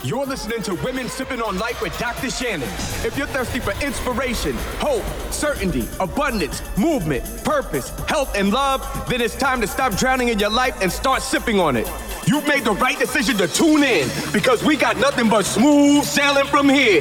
You're listening to Women Sipping on Life with Dr. Shannon. If you're thirsty for inspiration, hope, certainty, abundance, movement, purpose, health, and love, then it's time to stop drowning in your life and start sipping on it. You've made the right decision to tune in because we got nothing but smooth sailing from here.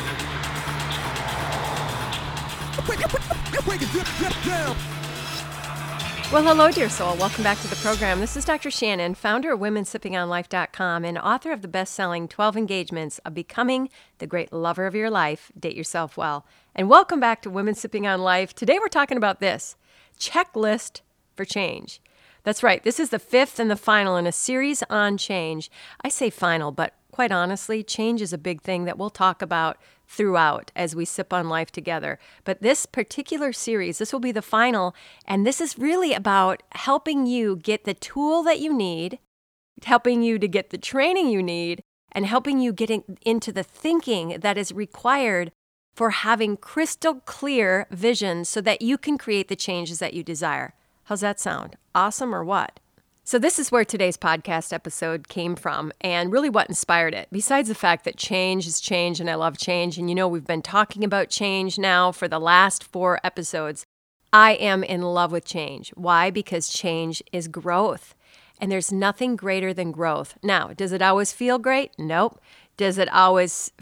Well, hello, dear soul. Welcome back to the program. This is Dr. Shannon, founder of WomenSippingOnLife.com and author of the best-selling 12 Engagements of Becoming the Great Lover of Your Life. Date yourself well. And welcome back to Women Sipping on Life. Today we're talking about this, checklist for change. That's right. This is the fifth and the final in a series on change. I say final, but quite honestly, change is a big thing that we'll talk about throughout as we sip on life together. But this particular series, this will be the final, and this is really about helping you get the tool that you need, helping you to get the training you need, and helping you get into the thinking that is required for having crystal clear vision so that you can create the changes that you desire. How's that sound? Awesome or what? So this is where today's podcast episode came from and really what inspired it. Besides the fact that change is change and I love change, and you know we've been talking about change now for the last 4 episodes, I am in love with change. Why? Because change is growth, and there's nothing greater than growth. Now, does it always feel great? Nope. Does it always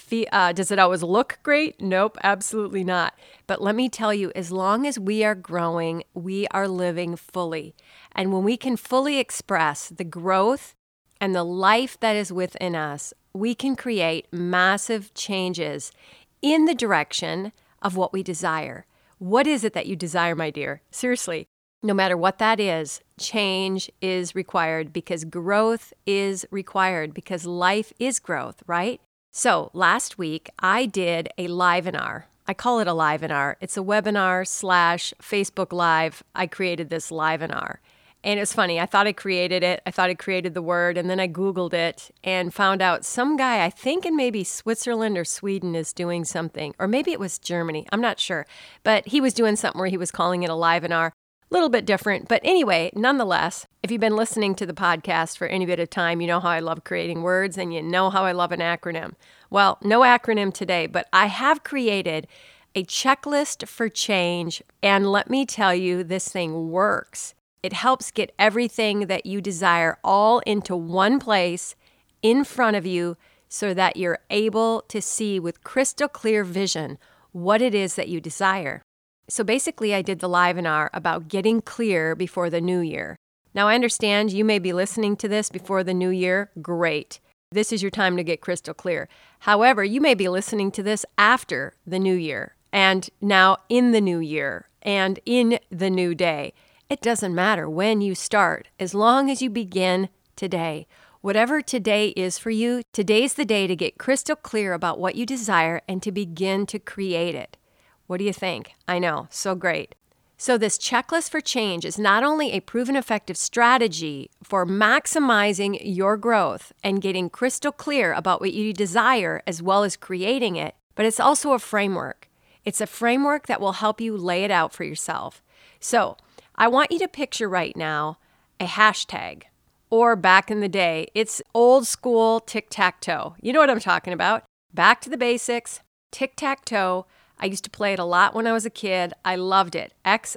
look great? Nope, absolutely not. But let me tell you, as long as we are growing, we are living fully. And when we can fully express the growth and the life that is within us, we can create massive changes in the direction of what we desire. What is it that you desire, my dear? Seriously, no matter what that is, change is required because growth is required because life is growth, right? So last week, I did a live-inar. I call it a live-inar. It's a webinar / Facebook Live. I created this live-inar. And it's funny, I thought I created it. I thought I created the word, and then I Googled it and found out some guy, I think in maybe Switzerland or Sweden, is doing something. Or maybe it was Germany. I'm not sure. But he was doing something where he was calling it a live-inar. A little bit different. But anyway, nonetheless, if you've been listening to the podcast for any bit of time, you know how I love creating words and you know how I love an acronym. Well, no acronym today, but I have created a checklist for change. And let me tell you, this thing works. It helps get everything that you desire all into one place in front of you so that you're able to see with crystal clear vision what it is that you desire. So basically, I did the live-inar about getting clear before the new year. Now, I understand you may be listening to this before the new year. Great. This is your time to get crystal clear. However, you may be listening to this after the new year and now in the new year and in the new day. It doesn't matter when you start, as long as you begin today. Whatever today is for you, today's the day to get crystal clear about what you desire and to begin to create it. What do you think? I know, so great. So this checklist for change is not only a proven effective strategy for maximizing your growth and getting crystal clear about what you desire as well as creating it, but it's also a framework. It's a framework that will help you lay it out for yourself. So I want you to picture right now a hashtag, or back in the day, it's old school tic-tac-toe. You know what I'm talking about. Back to the basics, tic-tac-toe. I used to play it a lot when I was a kid. I loved it.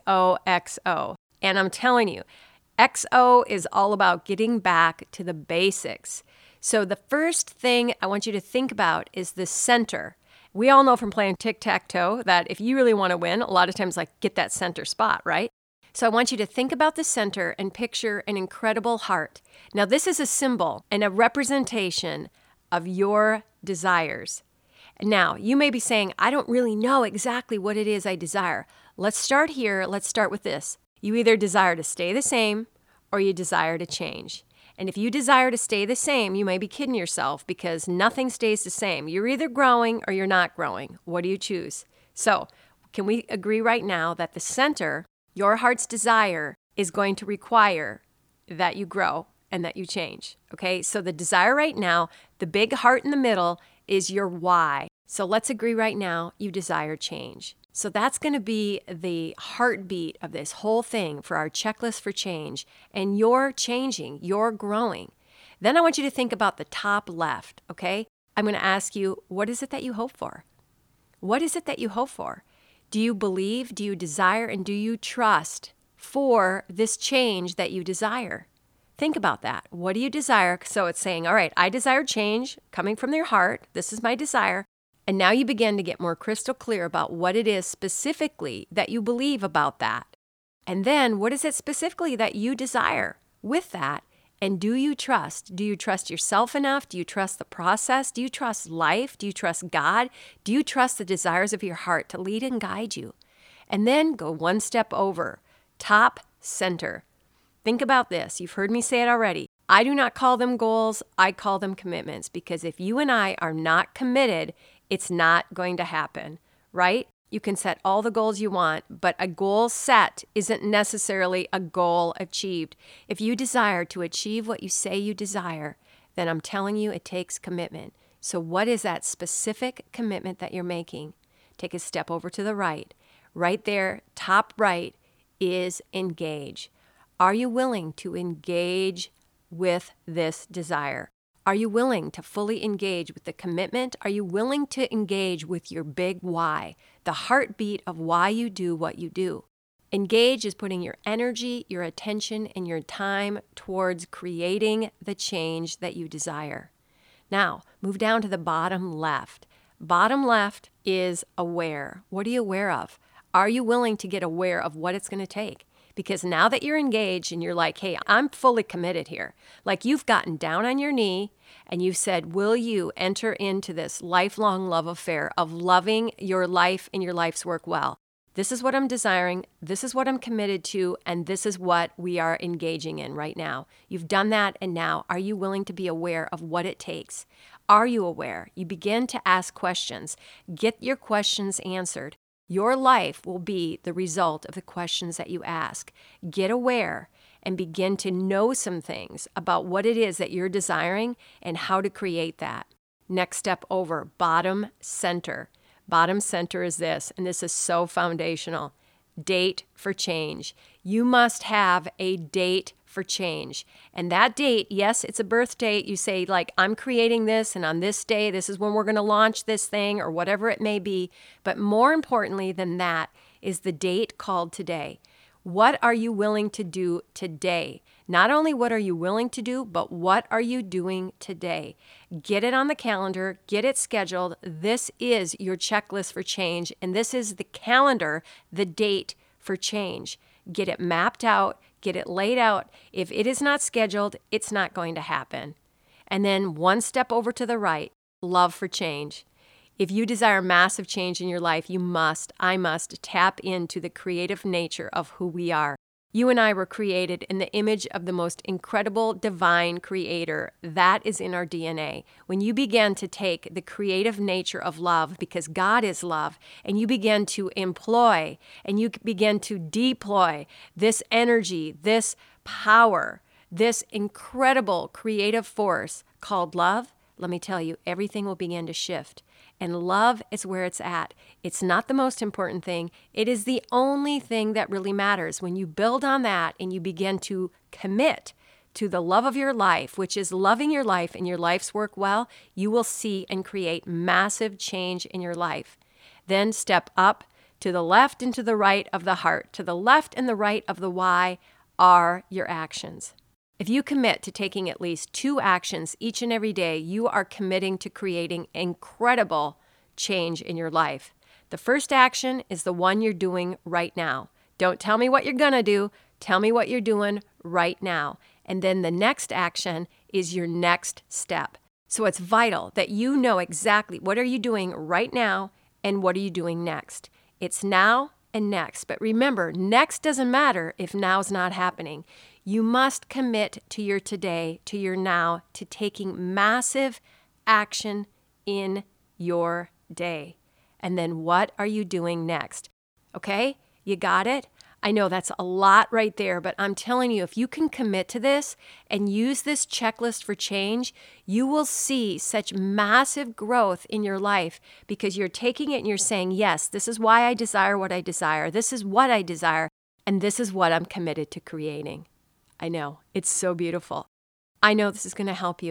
XOXO. And I'm telling you, XO is all about getting back to the basics. So the first thing I want you to think about is the center. We all know from playing tic-tac-toe that if you really want to win, a lot of times get that center spot, right? So I want you to think about the center and picture an incredible heart. Now, this is a symbol and a representation of your desires. Now, you may be saying, I don't really know exactly what it is I desire. Let's start here. Let's start with this. You either desire to stay the same or you desire to change. And if you desire to stay the same, you may be kidding yourself because nothing stays the same. You're either growing or you're not growing. What do you choose? So, can we agree right now that the center, your heart's desire, is going to require that you grow and that you change? Okay, so the desire right now, the big heart in the middle, is your why. So let's agree right now, you desire change. So that's going to be the heartbeat of this whole thing for our checklist for change. And you're changing, you're growing. Then I want you to think about the top left, okay? I'm going to ask you, what is it that you hope for? What is it that you hope for? Do you believe, do you desire, and do you trust for this change that you desire? Think about that. What do you desire? So it's saying, all right, I desire change coming from your heart. This is my desire. And now you begin to get more crystal clear about what it is specifically that you believe about that. And then what is it specifically that you desire with that? And do you trust? Do you trust yourself enough? Do you trust the process? Do you trust life? Do you trust God? Do you trust the desires of your heart to lead and guide you? And then go one step over. Top center. Think about this. You've heard me say it already. I do not call them goals. I call them commitments, because if you and I are not committed, it's not going to happen, right? You can set all the goals you want, but a goal set isn't necessarily a goal achieved. If you desire to achieve what you say you desire, then I'm telling you it takes commitment. So what is that specific commitment that you're making? Take a step over to the right. Right there, top right, is engage. Are you willing to engage with this desire? Are you willing to fully engage with the commitment? Are you willing to engage with your big why, the heartbeat of why you do what you do? Engage is putting your energy, your attention, and your time towards creating the change that you desire. Now, move down to the bottom left. Bottom left is aware. What are you aware of? Are you willing to get aware of what it's going to take? Because now that you're engaged and you're like, hey, I'm fully committed here. Like you've gotten down on your knee and you've said, will you enter into this lifelong love affair of loving your life and your life's work well? This is what I'm desiring. This is what I'm committed to. And this is what we are engaging in right now. You've done that. And now are you willing to be aware of what it takes? Are you aware? You begin to ask questions. Get your questions answered. Your life will be the result of the questions that you ask. Get aware and begin to know some things about what it is that you're desiring and how to create that. Next step over, bottom center. Bottom center is this, and this is so foundational. Date for change. You must have a date for change. And that date, yes, it's a birth date. You say, like, I'm creating this, and on this day, this is when we're going to launch this thing, or whatever it may be. But more importantly than that is the date called today. What are you willing to do today? Not only what are you willing to do, but what are you doing today? Get it on the calendar, get it scheduled. This is your checklist for change, and this is the calendar, the date for change. Get it mapped out, get it laid out. If it is not scheduled, it's not going to happen. And then one step over to the right, love for change. If you desire massive change in your life, I must tap into the creative nature of who we are. You and I were created in the image of the most incredible divine creator. That is in our DNA. When you begin to take the creative nature of love, because God is love, and you begin to employ and you begin to deploy this energy, this power, this incredible creative force called love, let me tell you, everything will begin to shift. And love is where it's at. It's not the most important thing. It is the only thing that really matters. When you build on that and you begin to commit to the love of your life, which is loving your life and your life's work well, you will see and create massive change in your life. Then step up to the left and to the right of the heart. To the left and the right of the why are your actions. If you commit to taking at least 2 actions each and every day, you are committing to creating incredible change in your life. The first action is the one you're doing right now. Don't tell me what you're going to do. Tell me what you're doing right now. And then the next action is your next step. So it's vital that you know exactly what are you doing right now and what are you doing next. It's now and next. But remember, next doesn't matter if now's not happening. You must commit to your today, to your now, to taking massive action in your day. And then what are you doing next? Okay, you got it? I know that's a lot right there, but I'm telling you, if you can commit to this and use this checklist for change, you will see such massive growth in your life because you're taking it and you're saying, yes, this is why I desire what I desire. This is what I desire, and this is what I'm committed to creating. I know, it's so beautiful. I know this is going to help you.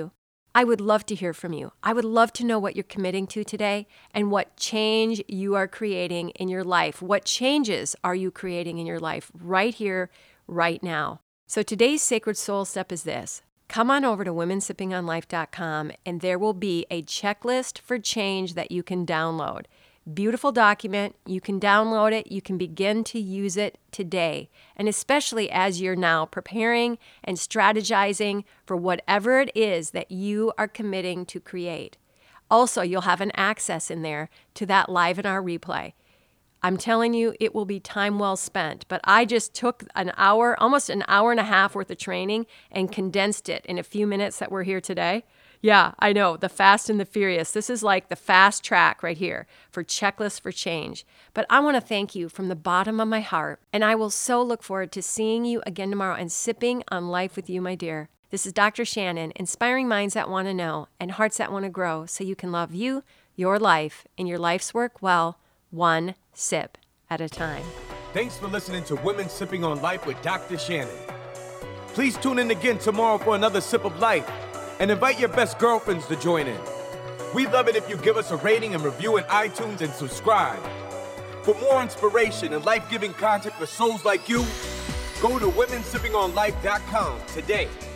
I would love to hear from you. I would love to know what you're committing to today and what change you are creating in your life. What changes are you creating in your life right here, right now? So today's sacred soul step is this. Come on over to womensippingonlife.com and there will be a checklist for change that you can download. Beautiful document. You can download it. You can begin to use it today. And especially as you're now preparing and strategizing for whatever it is that you are committing to create. Also, you'll have an access in there to that live in our replay. I'm telling you, it will be time well spent. But I just took an hour, almost an hour and a half worth of training and condensed it in a few minutes that we're here today. Yeah, I know, the fast and the furious. This is like the fast track right here for Checklists for Change. But I want to thank you from the bottom of my heart, and I will so look forward to seeing you again tomorrow and sipping on life with you, my dear. This is Dr. Shannon, inspiring minds that want to know and hearts that want to grow so you can love you, your life, and your life's work well, one sip at a time. Thanks for listening to Women Sipping on Life with Dr. Shannon. Please tune in again tomorrow for another sip of life. And invite your best girlfriends to join in. We'd love it if you give us a rating and review in iTunes and subscribe. For more inspiration and life-giving content for souls like you, go to womensippingonlife.com today.